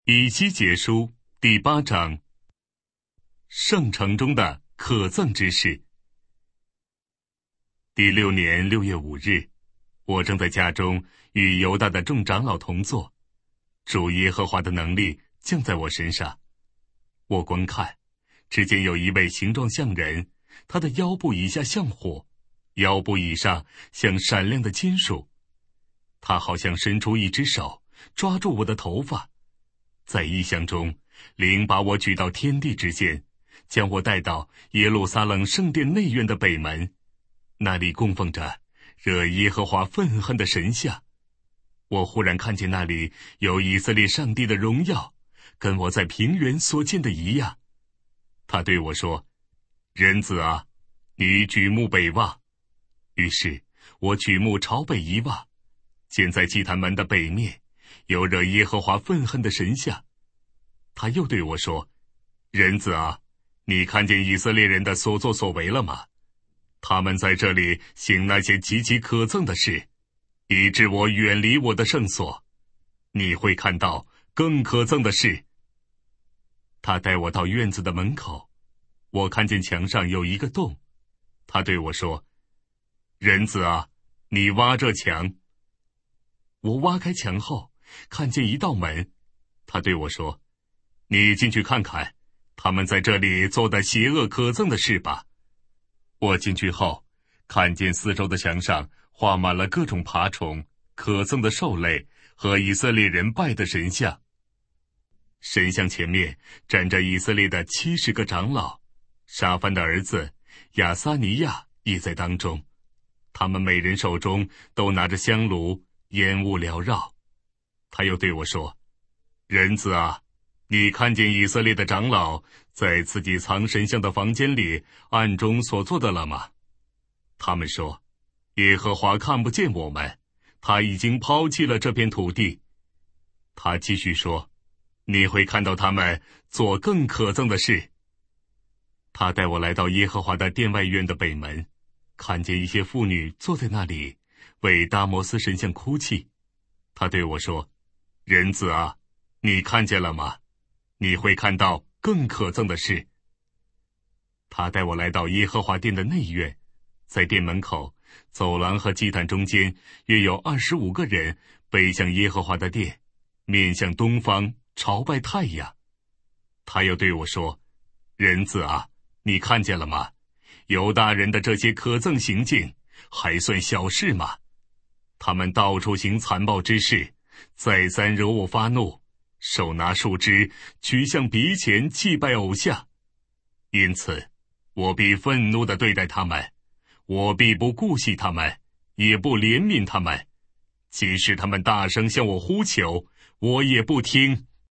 以西结书第8章，圣城中的可憎之事。第6年6月5日，我正在家中与犹大的众长老同坐，主耶和华的能力降在我身上。我观看，只见有一位形状像人，他的腰部以下像火，腰部以上像闪亮的金属。他好像伸出一只手，抓住我的头发。在异象中，灵把我举到天地之间，将我带到耶路撒冷圣殿内院的北门，那里供奉着惹耶和华愤恨的神像。我忽然看见那里有以色列上帝的荣耀，跟我在平原所见的一样。他对我说：人子啊，你举目北望。于是我举目朝北一望，见在祭坛门的北面有惹耶和华愤恨的神像。他又对我说：人子啊，你看见以色列人的所作所为了吗？他们在这里行那些极其可憎的事，以致我远离我的圣所。你会看到更可憎的事。他带我到院子的门口，我看见墙上有一个洞。他对我说：人子啊，你挖这墙。我挖开墙后，看见一道门。他对我说：你进去看看，他们在这里做的邪恶可憎的事吧。我进去后，看见四周的墙上画满了各种爬虫、可憎的兽类和以色列人拜的神像。神像前面站着以色列的70个长老，沙番的儿子亚撒尼亚也在当中。他们每人手中都拿着香炉，烟雾缭绕。他又对我说：人子啊，你看见以色列的长老在自己藏神像的房间里暗中所做的了吗？他们说：耶和华看不见我们，他已经抛弃了这片土地。他继续说：你会看到他们做更可憎的事。他带我来到耶和华的殿外院的北门，看见一些妇女坐在那里，为大摩斯神像哭泣。他对我说：人子啊，你看见了吗？你会看到更可憎的事。他带我来到耶和华殿的内院，在殿门口、走廊和祭坛中间约有25个人背向耶和华的殿，面向东方，朝拜太阳。他又对我说：人子啊，你看见了吗？犹大人的这些可憎行径还算小事吗？他们到处行残暴之事，再三惹我发怒，手拿树枝举向鼻前祭拜偶像。因此我必愤怒地对待他们，我必不顾惜他们，也不怜悯他们。即使他们大声向我呼求，我也不听。